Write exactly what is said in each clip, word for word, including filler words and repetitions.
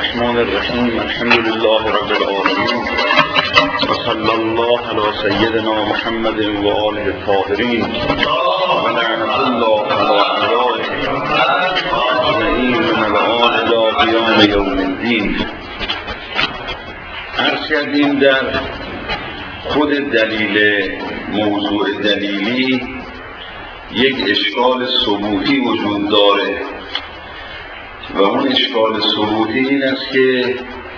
الرحمن الرحیم الحمد لله رب العالمین و صلی الله علی سیدنا محمد و آله الطاهرین و لعنة الله علی اعدائه اجمعین من الآن الی قیام یوم الدین. عرض کردیم در خود دلیل موضوع دلیلی یک اشکال ثبوتی وجود داره و اون اشکال ثبوتی این است که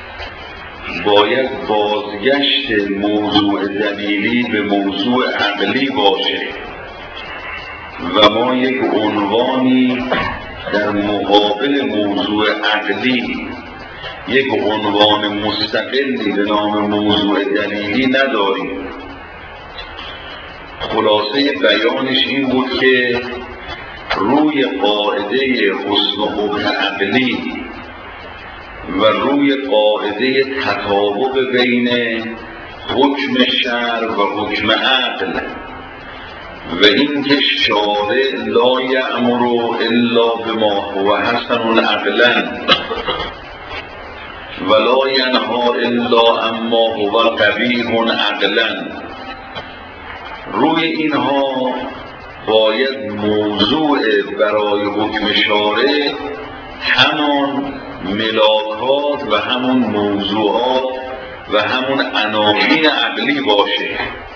باید بازگشت موضوع دلیلی به موضوع عقلی باشه و ما یک عنوانی در مقابل موضوع عقلی، یک عنوان مستقلی به نام موضوع دلیلی نداریم. خلاصه بیانش این بود که روی قاعده حسن و قبح عقلی و روی قاعده تطابق بین حکم شرع و حکم عقل و اینکه شارع لا یأمر الا بما هو حسن عقلا و لا ینهی الا عما هو قبیح عقلا، روی اینها باید موضوع برای حکم شارع همان ملاکات و همون موضوعات و همون عناوین عقلی باشه.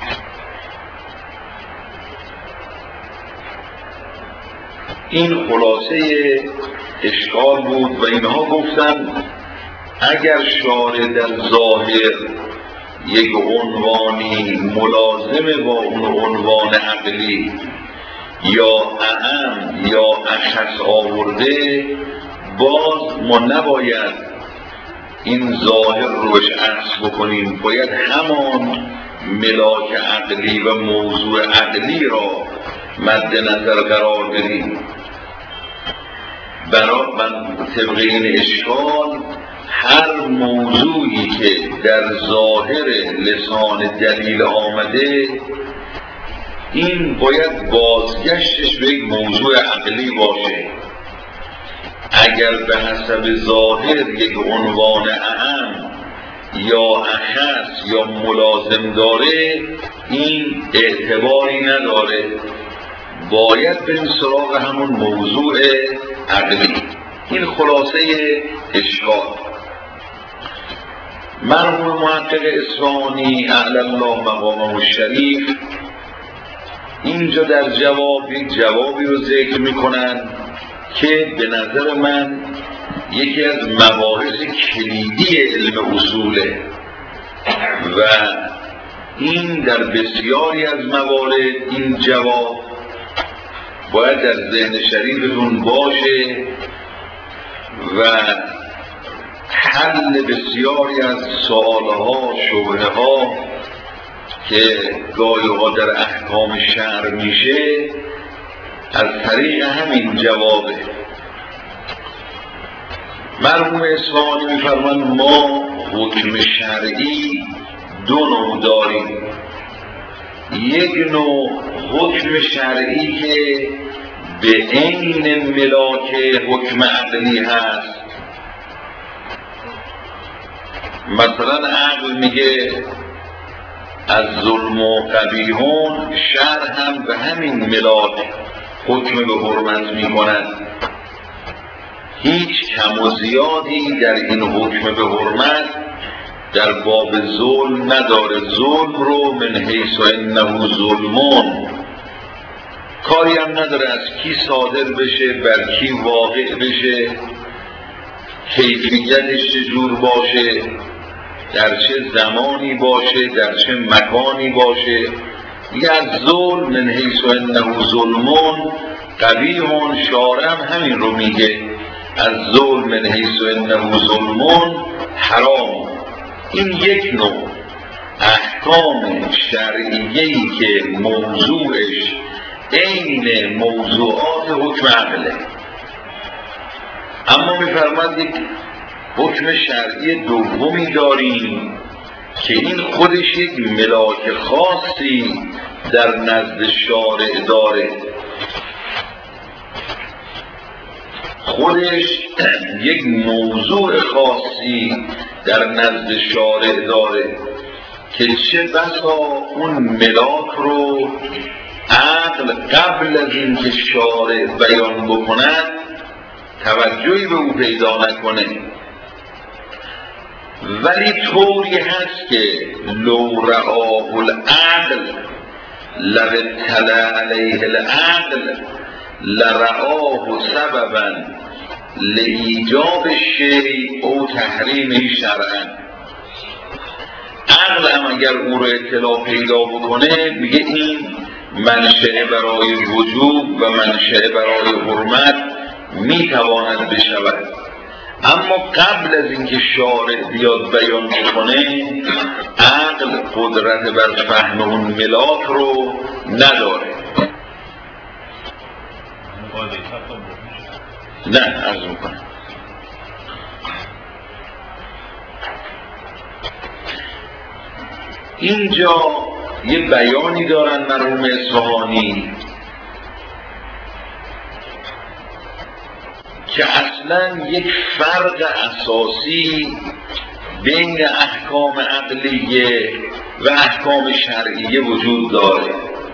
این خلاصه اشکال بود و اینها گفتن اگر شارع در ظاهر یک عنوانی ملازم با اون عنوان عقلی یا اهم یا اخص آورده، باز ما نباید این ظاهر روش عکس بکنیم، باید همان ملاک عقلی و موضوع عقلی را مد نظر قرار بدیم. برای من طبق این اشکال هر موضوعی که در ظاهر لسان دلیل آمده این باید بازگشتش به یک موضوع عقلی باشه. اگر به حسب ظاهر یک عنوان اهم یا اخص یا ملازم داره این اعتباری نداره، باید بریم سراغ همون موضوع عقلی. این خلاصه اشکال. مرحوم محقق اصفهانی اعلی الله مقامه الشریف اینجا در جواب یک جوابی رو ذکر میکنن که به نظر من یکی از مباحث کلیدی علم اصوله و این در بسیاری از موارد این جواب باید در ذهن شریفتون باشه و حل بسیاری از سوالها، شبهها که گاهی ها در احکام شرع میشه از طریق همین جوابه. مرحوم اصفهانی میفرمان ما حکم شرعی دو نوع داریم. یک نوع حکم شرعی که به عین ملاک حکم عقلی هست، مثلا عقل میگه از ظلم و قبیحون، شرع هم به همین ملاک حکم به حرمت میکنند. هیچ کم و زیادی در این حکم به حرمت در باب ظلم نداره. ظلم رو من حیث انه ظلمون، کاری هم نداره از کی صادر بشه، بر کی واقع بشه، کیفیتش چجور باشه، در چه زمانی باشه، در چه مکانی باشه. دیگه از ظلم من حیث انه ظلمون قبیحون، شارع هم همین رو میگه، از ظلم من حیث انه ظلمون حرام. این یک نوع احکام شرعیه‌ای که موضوعش عین موضوعات حکم عقله. اما میفرماد یک حکم شرعی دومی داریم که این خودش یک ملاک خاصی در نزد شارع داره. خودش یک موضوع خاصی در نزد شارع داره که چه بسا اون ملاک رو عقل قبل از اینکه شارع بیان بکند توجهی به او پیدا نکنه، ولی طوری هست که لو رآه العقل لو اطلع علیه العقل لرآه سببا لایجاب شیء او تحریمه شرعا. عقل هم اگر او رو اطلاع پیدا بکنه میگه این منشأ برای وجوب و منشأ برای حرمت میتواند بشود، اما قبل از اینکه شارع بیاد بیان بکنه عقل قدرت بر فهم اون ملاک رو نداره. نه عرض میکنم اینجا یه بیانی دارن مرحوم اصفهانی که اصلا یک فرق اساسی بین احکام عقلیه و احکام شرعیه وجود داره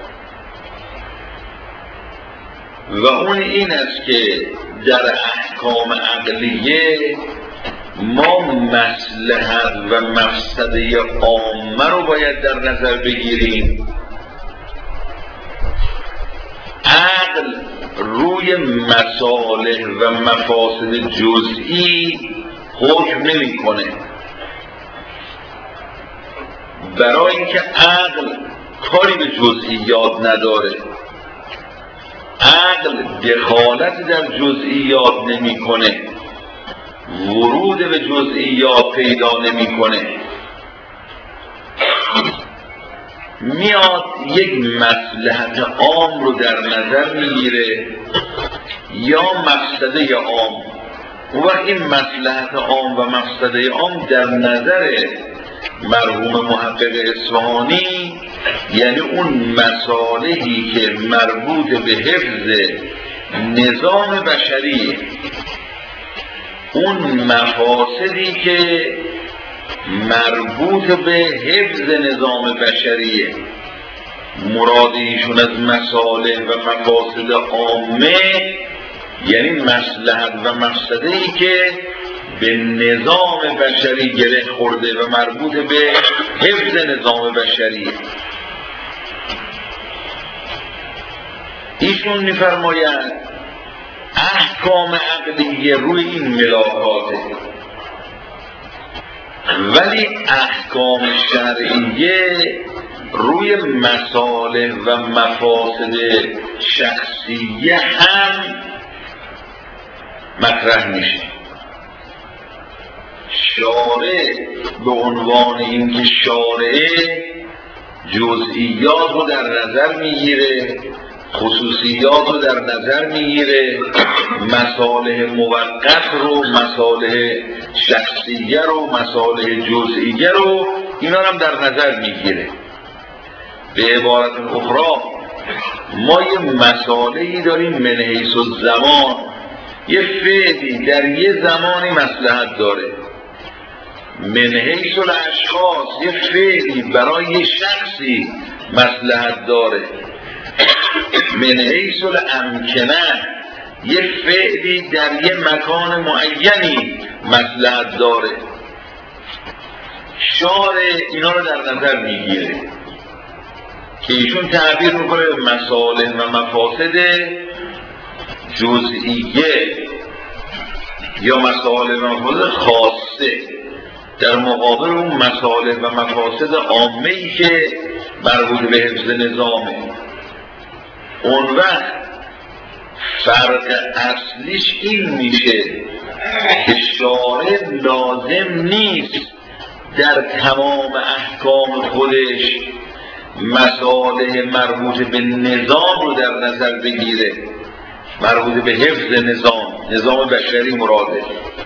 و اون این است که در احکام عقلیه ما مصلحت و مفسده عامه رو باید در نظر بگیریم. عقل روی مصالح و مفاسد جزئی حکم نمی کنه، برای اینکه عقل کاری به جزئیات نداره. عقل دخالت در جزئیات نمی کنه، ورود به جزئیات پیدا نمی کنه. میاد یک مصلحت عام رو در نظر میگیره یا مفسده عام، و این مصلحت عام و مفسده عام در نظر مرحوم محقق اصفهانی یعنی اون مصالحی که مربوط به حفظ نظام بشری، اون مفاسدی که مربوط به حفظ نظام بشریه. مراد ایشون از مصالح و مفاسد عامه یعنی مصلحت و مفسده‌ای که به نظام بشری گره خورده و مربوط به حفظ نظام بشریه. ایشون می‌فرماید احکام عقلیه روی این ملاکاته، ولی احکام شرعیه روی مصالح و مفاسد شخصیه هم مطرح میشه. شارع به عنوان اینکه شارع جزئیات رو در نظر میگیره، خصوصیات رو در نظر میگیره، مصالح موقت رو، مصالح شخصیه رو، مصالح جزئیه رو، اینا هم در نظر میگیره. به عبارت اخرى ما یه مسائلی داریم من حیث الزمان، یه فعلی در یه زمانی مصلحت داره، من حیث الاشخاص یه فعلی برای یه شخصی مصلحت داره، من حیث الامکنه یه فعلی در یه مکان معینی مصلحت داره. شارع اینا رو در نظر میگیره که ایشون تعبیر میکنه به مصالح و مفاسد جزئیه یا مصالح و مفاسد خاصه در مقابل اون مصالح و مفاسد عامه‌ای که مربوط به حفظ نظامه. اون وقت فرق اصلیش این میشه که شارع لازم نیست در تمام احکام خودش مصالح مربوط به نظام رو در نظر بگیره، مربوط به حفظ نظام، نظام بشری مراده،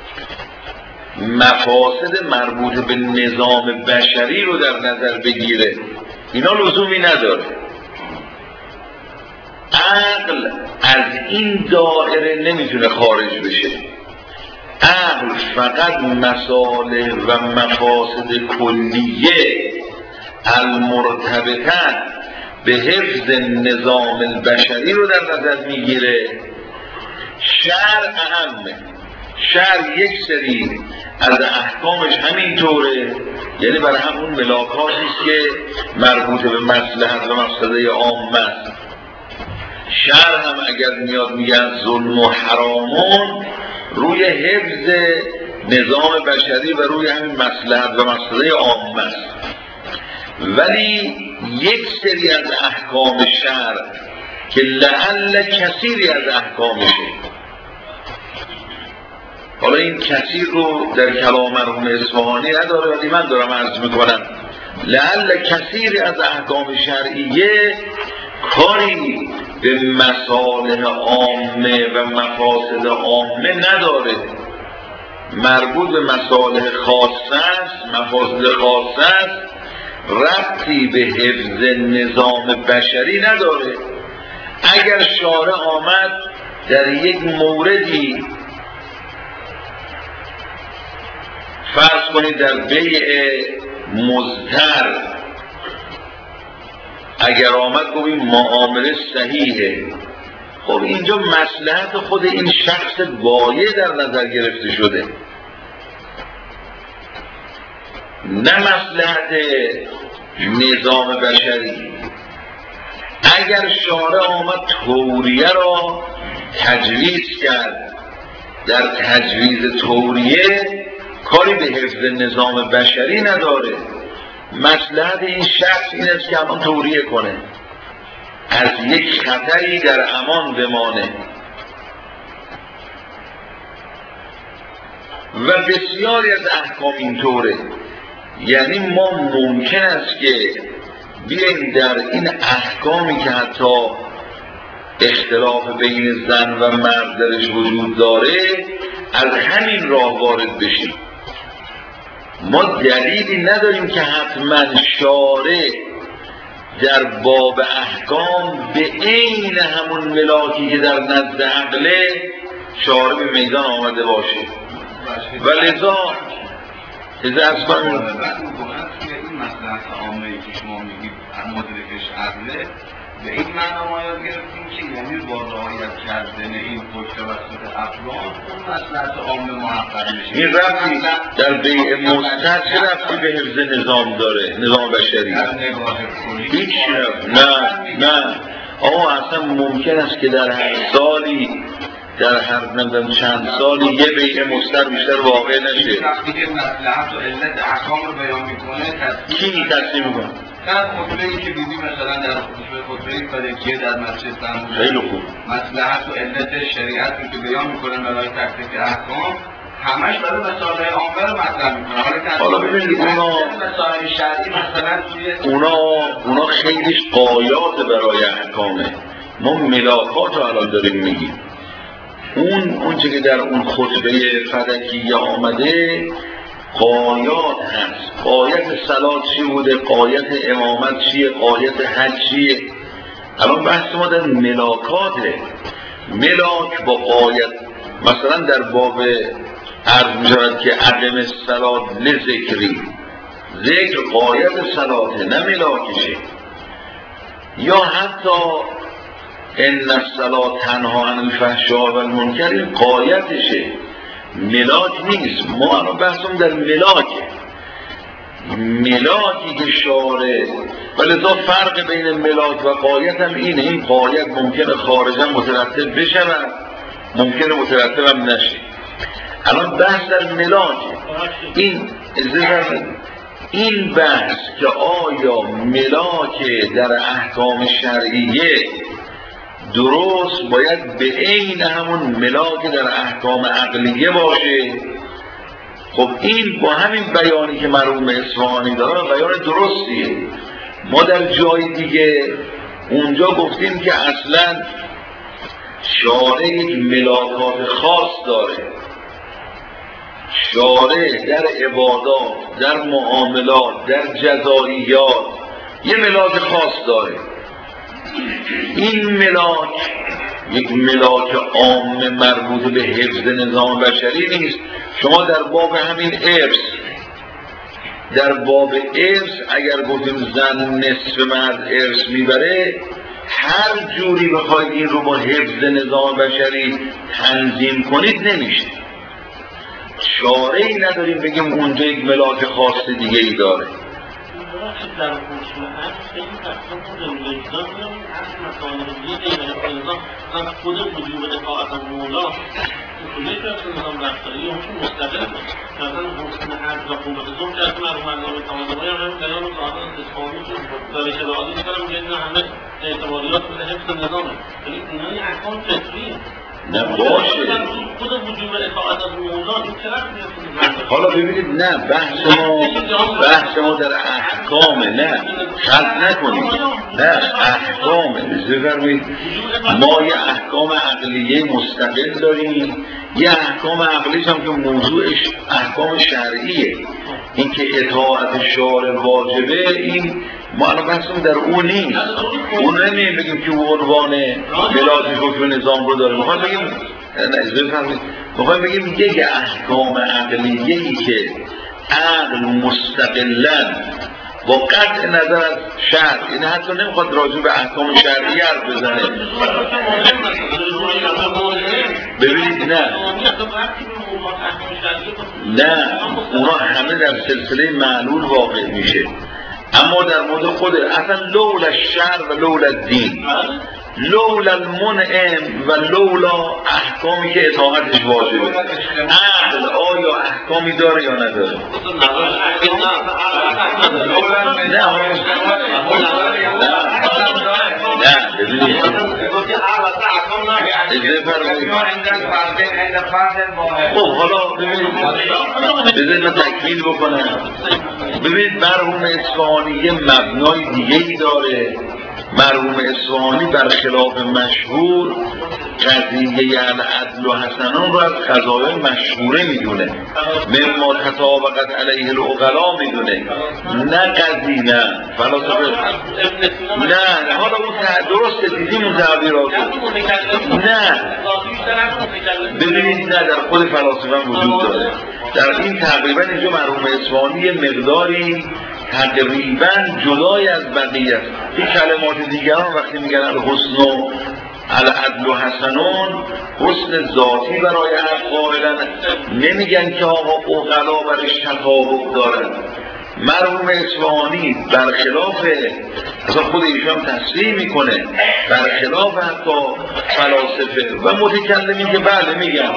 مفاسد مربوط به نظام بشری رو در نظر بگیره. اینا لزومی نداره. عقل از این دایره نمیتونه خارج بشه. عقل فقط مصالح و مفاسد کلیه المرتبطه به حفظ نظام البشری رو در نظر میگیره. شرع اهمه. شرع یک سری از احکامش همینطوره، یعنی برای همون ملاکاتی است که مربوط به مصلحت و مفسده عامه است. شرع هم اگر میاد میگن ظلم و حرامون روی حفظ نظام بشری و روی همین مصلحت و مفسده عامه است. ولی یک سری از احکام شرع که لعل کثیری از احکامشه، حالا این کثیر رو در کلام مرحوم اصفهانی نداره ولی من دارم عرض میکنم، لعل کثیری از احکام شرعیه کاری به مصالح عامه و مفاسد عامه نداره، مربوط به مصالح خاصه است، مفاسد خاصه است، ربطی به حفظ نظام بشری نداره. اگر شارع آمد در یک موردی فرض کنید در بیع مضطر اگر آمد گوییم معامله صحیحه، خب اینجا مصلحت خود این شخص بایع در نظر گرفته شده، نه مصلحت نظام بشری. اگر شارع آمد توریه را تجویز کرد، در تجویز توریه کاری به حفظ نظام بشری نداره، مصلحت این شخص این است که امان توریه کنه، از یک خطری در امان بمانه. و بسیاری از احکام اینطوره، یعنی ما ممکن است که بیاییم در این احکامی که حتی اختلاف بین زن و مرد درش وجود داره از همین راه وارد بشیم. ما دلیلی نداریم که حتما شارع در باب احکام به عین همون ملاکی که در نزد عقله شارع به میدان آمده باشه. و لذا از اصلا این مصلحت عامه‌ای که شما میگید مدرکش عقله، به این معنا ما یاد گرفتیم که یعنی با رعایت کردن این پشت توسط افراد اون مصلحت عامه محقق میشه. این ربطی در بیع مضطر چه ربطی به حفظ نظام داره، نظام بشری؟ هیچ نه نه آقا اصلا ممکن است که در هر سالی در هر نمیدونم چند سالی یه بیع مضطر بیشتر واقع نشه. وقتی که مصلحت و علت احکام رو بیان میکنه کی تصمیم میکنه؟ در خطبه‌ای که بیبی مثلا در خطبه فلکیه در مسجد فرموده خیلی خوب مصلحت و علت شریعت رو که بیان میکنن برای تک تک احکام همش برای مصالح عامه رو مطرح میکنه. حالا ببینید اونا مصالح شرعی مثلا توی اونا اونا خیلیش قایات برای احکامه، ما ملاکات رو الان داریم میگیم. اون اونچه که در اون خطبه فلکیه آمده قایات هست. قایت صلات چی بوده، قایت امامت چیه، قایت حج چیه. الان بحث ما در ملاکاته. ملاک با قایت مثلا در باب عرض می شود که عدم الصلات لذکری، ذکر قایت صلاته نه ملاکشه. یا حتی ان الصلاة تنها عن الفحشاء والمنکر این قایتشه، ملاک نیست. ما الان بحثم در ملاکه، ملاکی که شارع، ولذا فرق بین ملاک و قایت هم اینه. این قایت ممکنه خارجا مترتب بشه و ممکنه مترتب هم نشه. الان بحث در ملاکه. این این بحث که آیا ملاک در احکام شرعیه درست باید به عین همون ملاک در احکام عقلیه باشه، خب این با همین بیانی که مرحوم اصفهانی داره بیان درستیه. ما در جای دیگه اونجا گفتیم که اصلا شارع یک ملاکات خاص داره، شارع در عبادات، در معاملات، در جزائیات یه ملاک خاص داره. این ملاک یک ملاک عام مربوط به حفظ نظام بشری نیست. شما در باب همین ارث، در باب ارث اگر گفتیم زن نصف مرد ارث میبره، هر جوری بخواید این رو با حفظ نظام بشری تنظیم کنید نمیشه. چاره ای نداریم بگیم اونجا یک ملاک خاص دیگه ای داره. در حکم عرض خیلی تقسیم خود وجدان می‌کنیم از مسائل دیگه غیر نظام مثلا خود وجوب اطاعت مولا اصولی که از نظام رفتاری حکم مستقل مثلا حکم عرض و قوت ظلم که از مرحوم علامه طباطبایی هم بیان ظاهرا اسلامی که داره شباهتی می‌کنم میگه اینا همه اعتباریات به حفظ نظامه، ولی اینا یه احکام فطریه. نه باشه. خود وجوب اطاعت مولا این چقدر می‌کنه؟ حالا ببینید نه بحث ما بحث ما در احکام، نه خلط نکنید، نه احکام بفرمایید. ما یه احکام عقلیه مستقل داریم، یه احکام عقلیش هم که موضوعش احکام شرعیه. این که اطاعت شارع واجبه، این ما الان بحثمون در اون نیست. اون نمیم بگیم که اون عنوان ملاک حکم نظام رو داره. میخوام بگیم نه بفرمایید میخوام بگیم یک احکام عقلیه‌ای که عقل مستقلاً با قطع نظر از شرع، این حتی نمیخواد راجع به احکام شرعی حرف بزنه. ببینید نه نه اونا همه در سلسله معلول واقع میشه، اما در مورد خود اصلا لولا الشرع و لولا الدین، لولا المنعم و لولا احکامی که اطاعتش واجبه. عقل آیا احکامی داره یا نداره؟ نه نه ببینید خب حالا ببینید بذارید من تکمیل بکنم. ببینید مرحوم اصفهانی یه مبنای دیگه‌ای داره. مرحوم اصفهانی برخلاف مشهور قضیه العدل و حسنان رو از قضایای مشهوره میدونه، مما تطابقت علیه العقلا میدونه، نه قضیه نه فلاسفه نه. حالا اون درسته دیدیم اون تعبیرات نه ببینید نه در خود فلاسفه وجود داره. در این تقریبا اینجا مرحوم اصفهانی یه مقداری تقریبا جدای از بقیه است. این کلمات دیگران وقتی میگن الحسن و العدل و حسنون، حسن ذاتی برای حق قائلن، نمیگن که آقا عقلا برش تفاوت دارن. مرحوم اصفهانی برخلاف اصلا خود ایشان تصریح میکنه، برخلاف حتی فلاسفه و متکلمین که بله میگن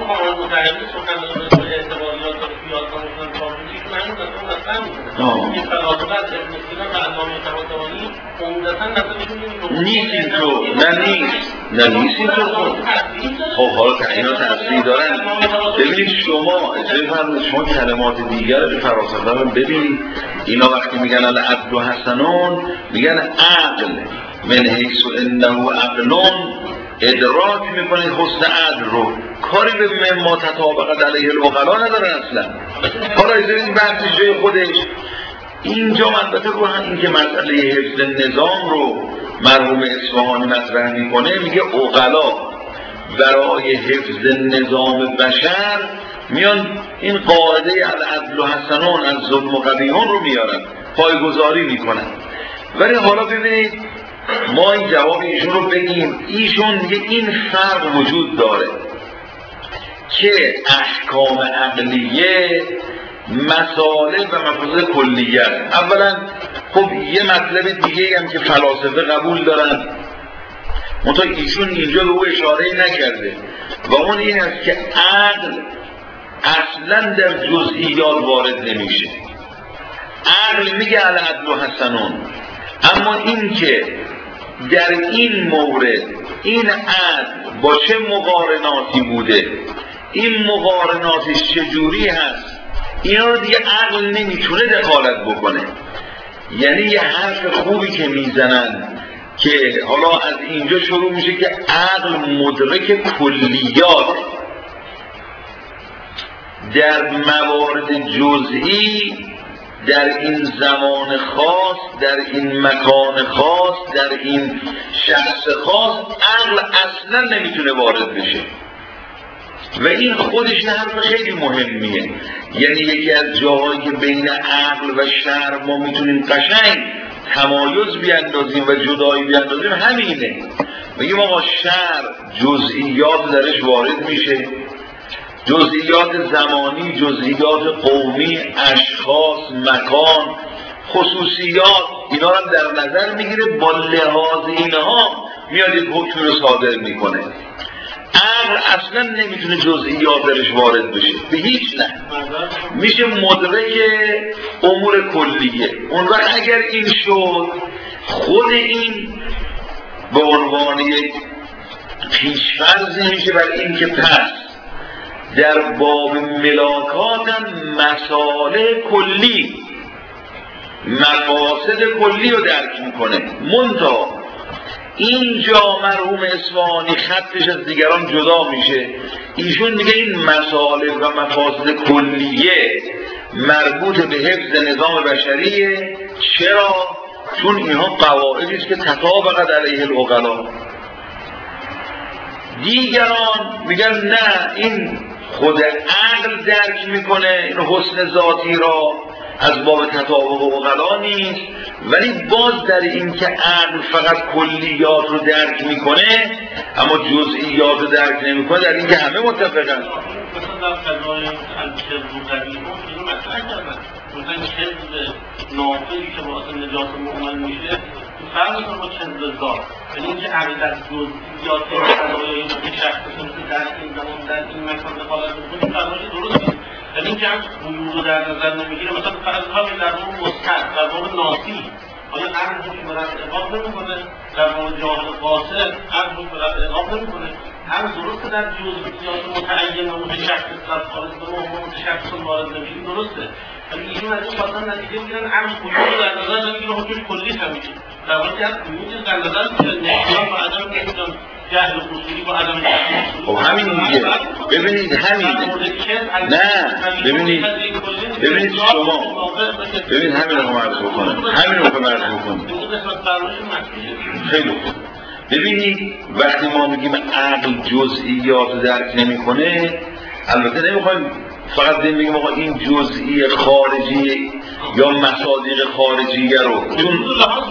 نیست اینطور، نه نیست نه نیست اینطور. خب حالا که اینا تفسیر دارن، ببینید شما بفرمایید شما کلمات دیگر به فراسخته رو ببینید. اینا وقتی میگن العدل و حسنون میگن عقل من حیث انه عقلون، ادراک میکنه حسن عدل رو، کاری به مما تطابقت علیه العقلا ندارن اصلا. حالا این بحث جای خودش اینجا البته رو هم این که مسئله حفظ نظام رو مرحوم اصفهانی مطرح میکنه، میگه عقلا برای حفظ نظام بشر میان این قاعده العدل و حسنون از ظلم و قبیحون رو میارن، پایگذاری میکنن. ولی حالا ببینید ما این جواب ایشون رو بگیم. ایشون میگه این فرق وجود داره که احکام عقلیه مسائل و مفاصل کلیه. اولا خب یه مطلب دیگه هم که فلاسفه قبول دارن، منتها ایشون اینجا به او اشاره نکرده و اون این است که عقل اصلا در جزئیات وارد نمیشه. عقل میگه العدل و حسنون، اما این که در این مورد این عدل با چه مقارناتی بوده، این مقارناتش چجوری هست، اینا رو دیگه عقل نمیتونه دخالت بکنه. یعنی یه حرف خوبی که میزنن که حالا از اینجا شروع میشه که عقل مدرک کلیات، در موارد جزئی در این زمان خاص، در این مکان خاص، در این شخص خاص عقل اصلا نمیتونه وارد بشه و این خودش حرف خیلی مهمیه. یعنی یکی از جاهایی که بین عقل و شرع ما میتونیم قشنگ تمایز بیاندازیم و جدایی بیاندازیم همینه. میگیم آقا شرع جزئیات درش وارد میشه، جزئیات زمانی، جزئیات قومی، اشخاص، مکان، خصوصیات، اینا رو در نظر میگیره، با لحاظ اینها میاد یک حکم رو صادر میکنه. عقل اصلا نمیتونه جزئیات درش وارد بشه به هیچ نه، میشه مدرک امور کلیه. اون وقت اگر این شد، خود این به عنوان یک پیش‌فرض میشه بر این که پس در باب ملاکات هم مسائل کلی، مقاصد کلی رو درک میکنه. منتها اینجا مرحوم اصفهانی خطش از دیگران جدا میشه، ایشون میگه این مسائل و مقاصد کلیه مربوط به حفظ نظام بشریه. چرا؟ چون اینها قواعدی است که تطابقت علیه العقلا. دیگران میگن نه، این خود عقل درک میکنه این حسن ذاتی را، از باب تطابق عقلا نیست، ولی باز در این که عقل فقط کلیات رو درک میکنه اما جزئیات رو درک نمیکنه، در این که همه متفقن. مثلا در قضای الکذب و قبیح اینو مطرح کردن، مثلا کذب نافعی که باعث نجات مؤمن میشه فرق میکنه با کذب ذات، یعنی اینکه عقل در جزئیات قضایایی که شخص در این زمان در این مکان دخالت میکنه فرقش درست نیست. یعنی اینکه هم قیود رو در نظر نمیگیره. مثلا فرض کنید در باب مستحق، در باب ناسی آیا عقل حکم به رفع عقاب نمیکنه؟ در باب جاهل قاصر عقل حکم به رفع عقاب نمیکنه؟ هم درسته در جزئیات متعین و متشخص در خارج و متشخص وارد نمیشه، درسته، ولی ایشون از این مثلا نتیجه میگیرن عقل قیود رو در نظر نمیگیره، حکم کلی نمیشه، در حالی که قیود در نظر میگیره، نسیان و عدم نمیدونم جهل خصوصی با عدم جهل. خب همین دیگه، ببینید همینه. نه ببینید ببینید شما ببینید همین رو عرض بکنم، همین رو که عرض بکنم خیلی خوب. ببینید وقتی ما میگیم عقل جزئیات درک نمیکنه، البته نمیخوایم فقط بگیم آقا این جزئی خارجی یا مصادیق خارجیه رو، چون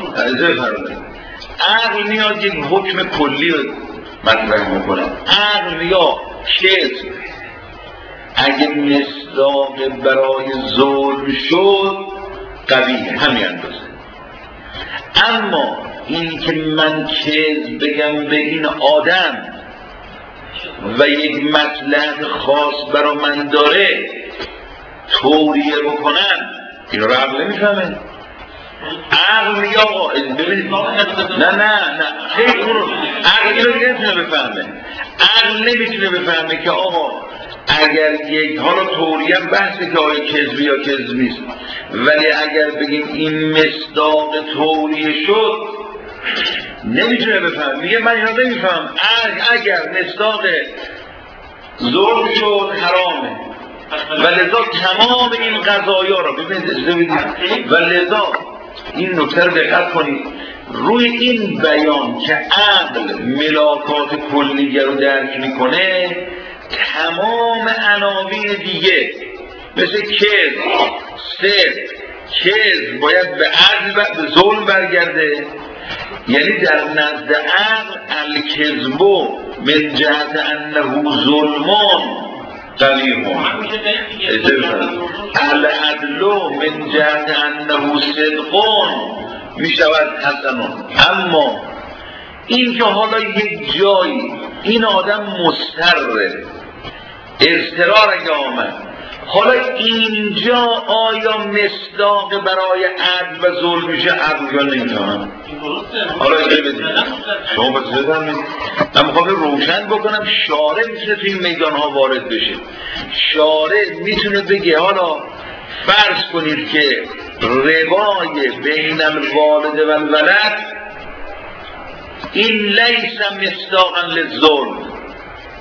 عقل میاد یک حکم کلی رو مطرح میکنه. عقل یا کذب اگه مصداق برای ظلم شد قبیح همین اندازه، اما این که من کذب بگم به این آدم و یک مصلحت خاص برای من داره توریه بکنم، این رو عقل نمیفهمه. عقل میگه آقا ببینید نه نه نه خیلی اون عقل اینو نمیتونه بفهمه. عقل نمیتونه بفهمه که آقا اگر یک حالا توریه بحثه که آیا کذبی یا کذبیست، ولی اگر بگیم این مصداق توریه شد نمیتونه بفهم. میگه من اینا نمیفهم، اگر مصداق ظلم شد حرامه و لذا تمام این قضایا را ببینید و لذا این نکته رو دقت کنید روی این بیان که عقل ملاکات کلیه رو درک میکنه، تمام عناوین دیگه مثل کذب، صدق، کذب باید به عدل و به ظلم برگرده. یعنی در نزد عقل الکذب من جهت انه ظلمون قبیحون، العدل من جهت انه صدقون میشود حسنون. اما این که حالا یک جایی این آدم مضطره، اضطرار اگه آمد، حالا اینجا آیا مصداق برای عدل و ظلم میشه؟ عدل یا نمیتونم؟ حالا اینجا بدید شما بسید همین من میخوام روشن بکنم. شارع میتونه توی این میدان ها وارد بشه. شارع میتونه بگه حالا فرض کنید که روای بین الوالد و الولد این لیس مصداقا للظلم.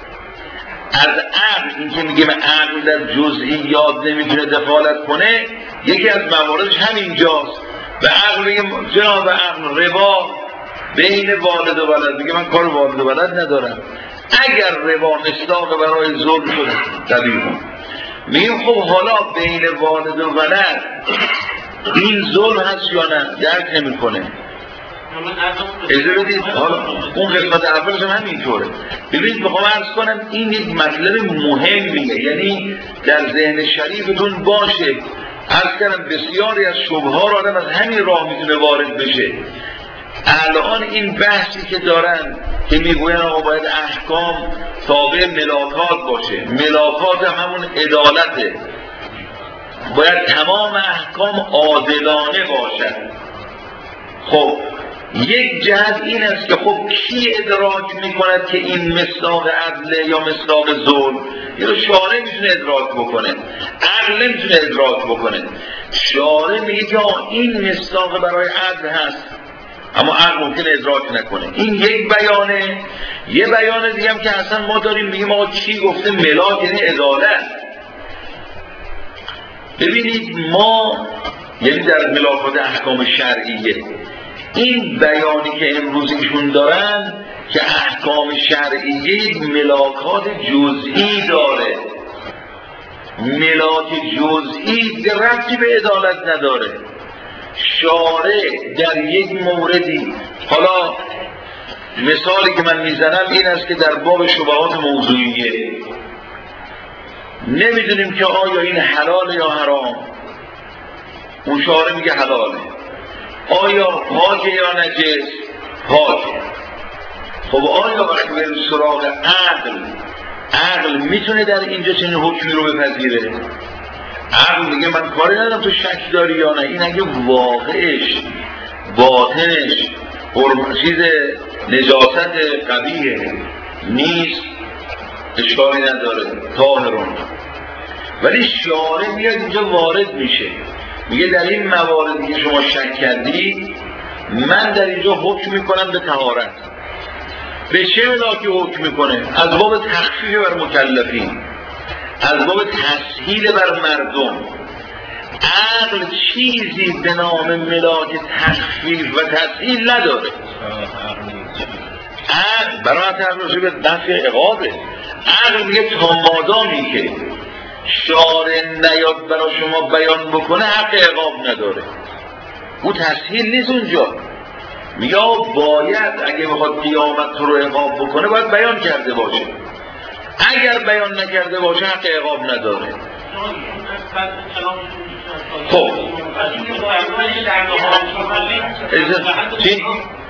از عقل این که میگه عقل در جزئیات نمیتونه دخالت کنه، یکی از مواردش همینجاست. به عقل بگیم جناب عقل ربا بین والد و ولد، بگه من کار والد و ولد ندارم. اگر ربا مصداق برای ظلم شده طبیعی میگیم خب حالا بین والد و ولد این ظلم هست یا نه؟ درک نمی کنه. اجازه بدید حالا اون قسمت اولش هم همینطوره. ببینید میخوام عرض کنم این یک مطلب مهمیه، یعنی در ذهن شریفتون باشه. عرض کردم بسیاری از شبهه را آدم از همین راه میتونه وارد بشه. الان این بحثی که دارن که میگوین آقا باید احکام تابع ملاکات باشه، ملاکات هم همون عدالته، باید تمام احکام عادلانه باشد. خب یک جهت این است که خب کی ادراک میکند که این مصداق عدله یا مصداق ظلم؟ یا شارع میتونه ادراک بکنه، عقل نمیتونه ادراک بکنه. شارع میگه که این مصداق برای عدل هست، اما عقل ممکنه ادراک نکنه. این یک بیانه. یه بیان دیگه هم که اصلا ما داریم میگیم آقا چی گفته ملاک یعنی عدالت. ببینید ما یعنی در ملاکات احکام شرعیه این بیانی که امروز ایشون دارن که احکام شرعیه ملاکات جزئی داره، ملاک جزئی ربطی به عدالت نداره. شارع در یک موردی، حالا مثالی که من میزنم این است که در باب شبهات موضوعیه نمیدونیم که آیا این حلال یا حرام، اون شارع میگه حلاله. آیا پاکه یا نجس؟ پاکه. خب آیا وقتی بریم سراغ عقل، عقل میتونه در اینجا چنین حکمی رو بپذیره؟ عقل میگه من کاری ندارم تو شک داری یا نه، این اگه واقعش باطنش چیز نجاست قبیه نیست اشکالی نداره، طاهرون. ولی شارع میاد اینجا وارد میشه میگه در این مواردی که شما شک کردی من در اینجا حکم میکنم به طهارت. به چه ملاکی حکم میکنه؟ از باب تخفیف بر مکلفین، از باب تسهیل بر مردم. عقل چیزی به نام ملاک تخفیف و تسهیل نداره. عقل برای تقریبا به دفع عقابه. عقل میگه تا مادامی که شارع نیاد برای شما بیان بکنه حق عقاب نداره. او تسهیل نیست اونجا. میگه باید اگه بخواد قیامت تو رو عقاب بکنه باید بیان کرده باشه، اگر بیان نکرده باشه حق عقاب نداره. خب چی؟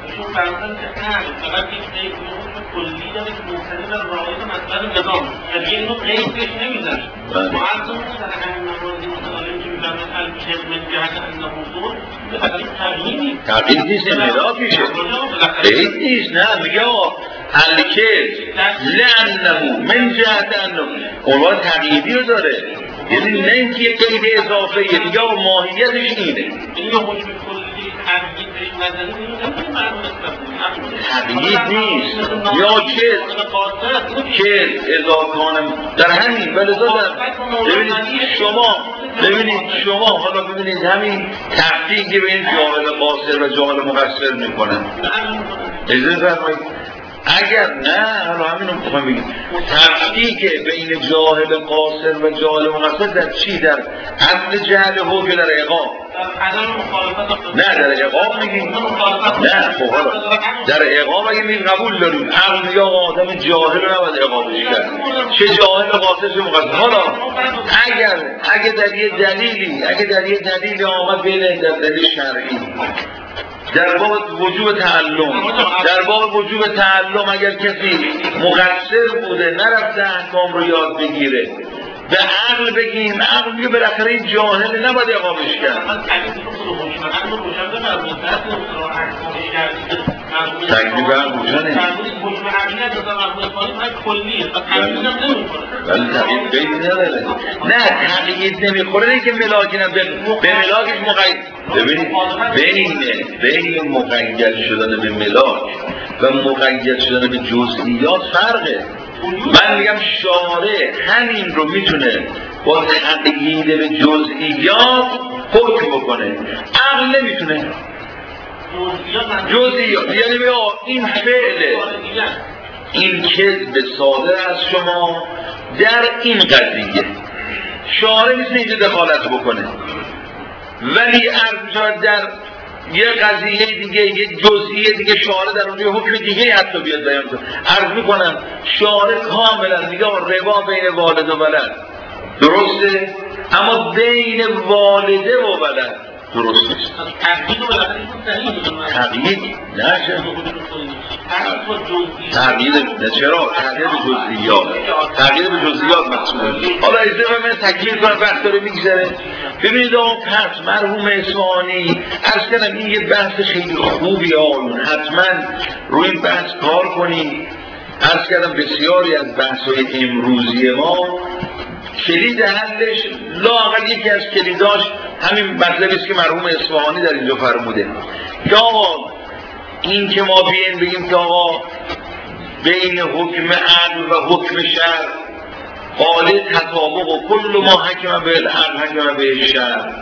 کلی داره که مختلف از رعایت مطلب نظام و یه نوع قید بهش نمیزنه. معظم در همین مواردی متعالم که میفرمایند الکشف من جهت انه ظلم اصلا تغییر نیست. تغییر نیست، ملاکشه. قید نیست. نه میگه آقا الکشف لانه من جهت انه عنوان تغییری رو داره، یعنی نه اینکه یه قید اضافه یه میگه آقا ماهیتش اینه. این یه حکم کلی تغییر بهش نزنه میگه تغییر نیست یا که که اضافانم در همین ولی ببینید شما ببینید شما حالا ببینید همین تفکیک که به این جاهل قاصر و جاهل مقصر میکنن. اجازه فرمایید اگر نه حالا همین رو میخوام بگیم تفکیک بین جاهل قاصر و جاهل مقصر در چی؟ در اصل جهل حکم در عقاب. نه در عقاب میگیم نه خب حالا در عقاب اگه میگیم قبول داریم عقل میگه آدم جاهل رو نباید عقابش کرد، چه جاهل قاصر چه مقصر. حالا اگر اگه در یه دلیلی اگه در یه دلیلی آمد بین در دلیل شرعی در باب وجوب تعلم در باب وجوب تعلم اگر کسی مقصر بوده نرفته احکام رو یاد بگیره به عقل بگیم عقل میگه بالاخره این جاهل نباید عقابش کرد. تکلیف هم روشنه ولی تقیید بید نداره. نه تقیید نمیخوره که ملاکی نه به ملاکش مقید. ببینید بین بین مقید شدن به ملاک و مقید شدن به جزئیات فرقه. من میگم شارع همین رو میتونه با تقیید به جزئیات حکم بکنه. عقل نمیتونه جزئیات، یعنی بیا این فعله، این کذب صادر از شما در این قضیه، شارع میتونه اینجا دخالت بکنه، ولی عرض میشود در یه قضیه دیگه، یه جزئیه دیگه شارع در اونجا حکم دیگه حتی بیاد بیان کنه. عرض میکنم شارع کاملا میگه ربا بین والد و ولد درسته، اما بین والده و ولد درست نیست. تقیید نه تقیید نه چرا؟ تقیید به جزئیات، تقیید به جزئیات مقصوده. حالا اجازه به من تکلیف کنم، وقت داره میگذره. ببینید آقا پس مرحوم اصفهانی عرض کردم این یه بحث خیلی خوبی آقایون، حتما روی این بحث کار کنید. عرض کردم بسیاری از بحث‌های امروزی ما کلید حلش لااقل یکی از کلیداش همین مطلبی است که مرحوم اصفهانی در اینجا فرموده که آقا این که ما بیایم بگیم که آقا بین حکم عدل و حکم شرع قاعده تطابق و کل ما حکم به العدل حکم به شرع،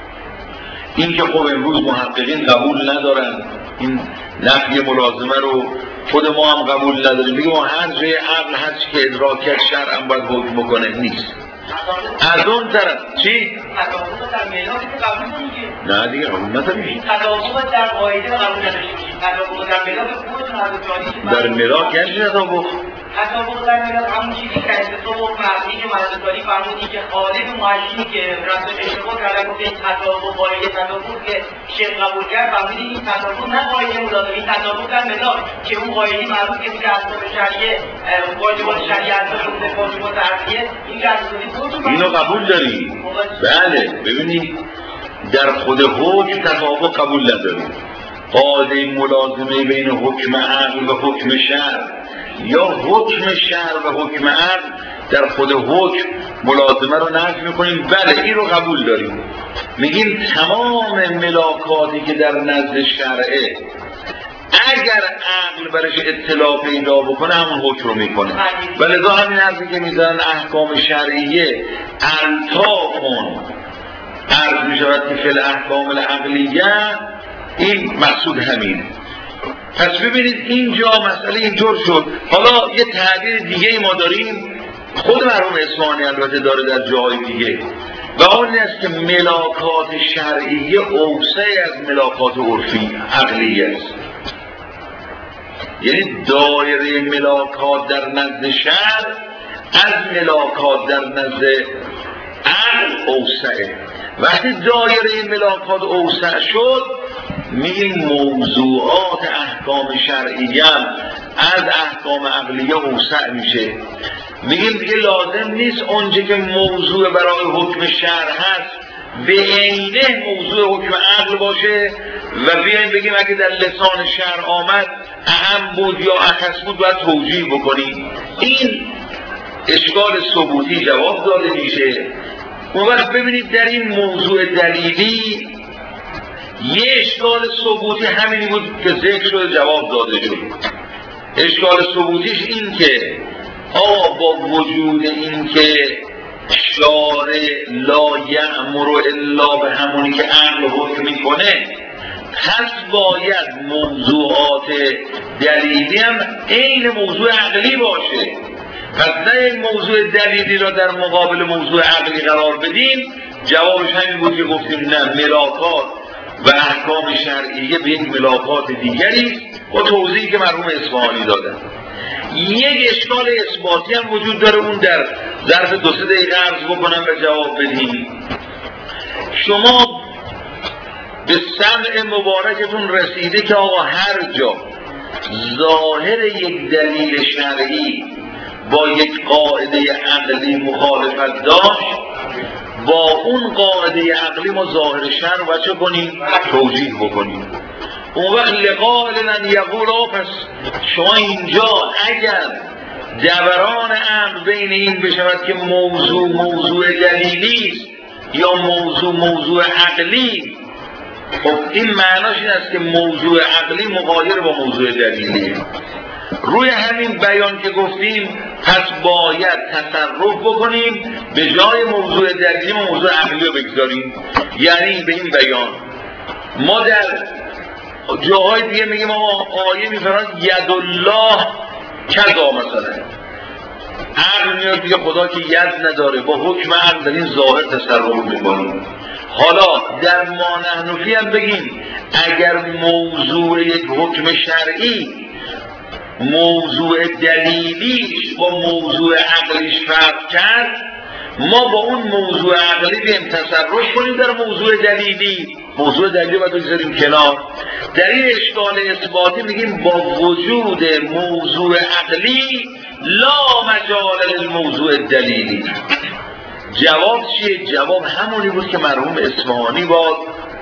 این که خب امروز محققین قبول ندارن، این نفی ملازمه رو خود ما هم قبول نداریم، میگیم هر جای عقل هست که ادراکت شرع هم باید حکم بکنه، نیست. از اون طرف چی؟ تطابق در میلاد که قبول نمیگیم. نه دیگه قبول نداریم. تطابق در قاعده قبول نداریم. تطابق در میلاد خودتون حضرت در میلاد یعنی تطابق؟ تطابق در میلاد همون چیزی که اتفاق مبنی که حضرت فرمودی که قالب معینی که رسم اشتباه کردن گفت این تطابق قاعده تطابق که شیخ قبول کرد فهمیدی این تطابق نه قاعده ملازمه، این تطابق در میلاد که اون قاعده مربوط که میگه احکام شرعیه واجبات شریعت و واجبات عقلیه این که اینو قبول داری؟ بله. ببینید در خود حکم تطابق قبول نداری، قاعده ملازمه بین حکم عقل و حکم شرع یا حکم شرع و حکم عقل در خود حکم ملازمه رو نفی میکنیم، بله این رو قبول داریم، میگیم تمام ملاکاتی که در نزد شرعه اگر عقل برش اطلاع پیدا بکنه همون حکم رو میکنه، ولی دا همین حرفی که میزنن احکام شرعیه الطافون عرض میشود که فی الاحکام العقلیه، این مقصود همین. پس ببینید اینجا مسئله اینطور شد. حالا یه تعبیر دیگه ای ما داریم، خود مرحوم اصفهانی البته داره در جای دیگه، و اون است که ملاکات شرعیه اوسع از ملاکات عرفی عقلیه است، یعنی دایره ملاکات در نزد شرع از ملاکات در نزد عقل اوسعه. وقتی دایره ملاکات اوسع شد میگیم موضوعات احکام شرعیه از احکام عقلیه اوسع میشه، میگیم دیگه لازم نیست اونجا که موضوع برای حکم شرع هست به عینه موضوع حکم عقل باشه و بیایم بگیم اگه در لسان شرع آمد اهم بود یا اخص بود باید توجیه بکنیم. این اشکال ثبوتی جواب داده میشه. اون وقت ببینید در این موضوع دلیلی یه اشکال ثبوتی همینی بود که ذکر شده جواب داده شد. اشکال ثبوتیش این که آقا با وجود این که شارع لا یأمر الا به همونی که عقل حکم میکنه، پس باید موضوعات دلیلی هم عین موضوع عقلی باشه. پس نه این موضوع دلیلی را در مقابل موضوع عقلی قرار بدیم، جوابش همین بود که گفتیم نه، ملاکات و احکام شرعیه به یک ملاکات دیگری با توضیحی که مرحوم اصفهانی دادن. یک اشکال اثباتی هم وجود داره، اون در ظرف دو سه دقیقه عرض بکنم و جواب بدیم. شما به سمع مبارکتون رسیده که آقا هر جا ظاهر یک دلیل شرعی با یک قاعده عقلی مخالفت داشت، با اون قاعده عقلی ما ظاهر شرع رو چه کنیم؟ توجیه بکنیم. اون وقت لقال من یقول پس شما اینجا اگر دوران امر بین این بشود که موضوع موضوع دلیلی است یا موضوع موضوع عقلی، خب این معناش این است که موضوع عقلی مغایر با موضوع دلیلی. روی همین بیان که گفتیم پس باید تصرف بکنیم به جای موضوع دلیلی و موضوع عقلی رو بگذاریم. یعنی به این بیان ما در جاهای دیگه میگیم آقا آیه میفرماید ید الله کذا، مثلا عقل میاد دیگه خدا که ید نداره، با حکم عقل در این ظاهر تصرف میکنیم. حالا در ما نحنفی هم بگیم اگر موضوع یک حکم شرعی موضوع دلیلیش با موضوع عقلیش فرق کرد، ما با اون موضوع عقلی بیم تصرف کنیم در موضوع دلیلی. موضوع دلیلی باید بگذاریم کنار. در این اشکال اثباتی میگیم با وجود موضوع عقلی لا مجال للموضوع دلیلی. جواب چیه؟ جواب همونی بود که مرحوم اصفهانی با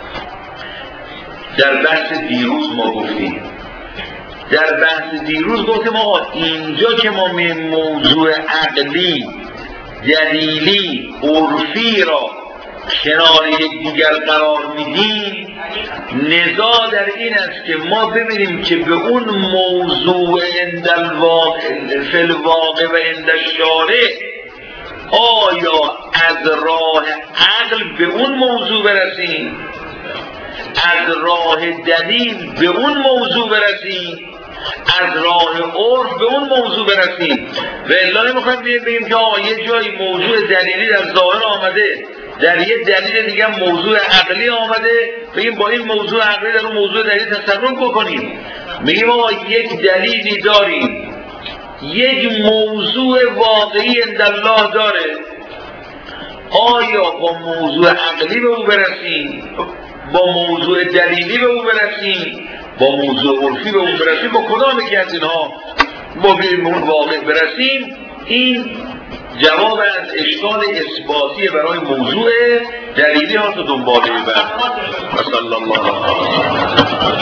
در بحث دیروز ما گفتیم. در بحث دیروز گفتیم آقا اینجا که ما می موضوع عقلی دلیلی عرفی را کنار یکدیگر قرار میدیم، نزاع در این است که ما ببینیم که به اون موضوع عند الواقع فی الواقع و عند الشارع آیا از راه عقل به اون موضوع برسیم، از راه دلیل به اون موضوع برسیم، از راه عرف به اون موضوع برسیم. و الا نمیخوایم بگیم که آقا یه جایی موضوع دلیلی در ظاهر آمده، در یه دلیل دیگه موضوع عقلی آمده، بگیم با این موضوع عقلی در اون موضوع دلیل تصرف بکنیم. میگیم آقا یک دلیلی داریم، یک موضوع واقعی عند الله داره، آیا با موضوع عقلی به او برسیم، با موضوع دلیلی به او برسیم، با موضوع عرفی به اون برسیم، با کدام یکی از اینها با به اون واقع برسیم؟ این جواب از اشکال اثباتی برای موضوع دلیلی ها تو دنباله بر. صلی الله علیه و